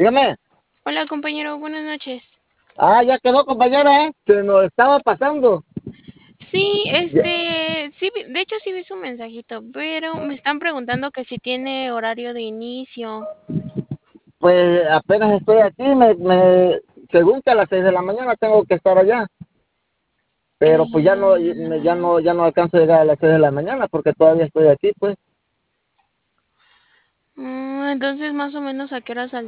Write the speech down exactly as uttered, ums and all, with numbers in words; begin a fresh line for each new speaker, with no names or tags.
Dígame.
Hola compañero, buenas noches.
Ah, ya quedó, compañera, ¿eh? Se nos estaba pasando.
Sí,
Ya,
este, sí, vi- de hecho sí vi su mensajito, pero me están preguntando que si tiene horario de inicio.
pues apenas estoy aquí, me, me, según que a las seis de la mañana tengo que estar allá, pero pues ya no, me- ya
Eh,
no, ya no alcanzo a llegar a las seis de la mañana porque todavía estoy aquí, pues.
mm, entonces más o menos a qué hora saldría.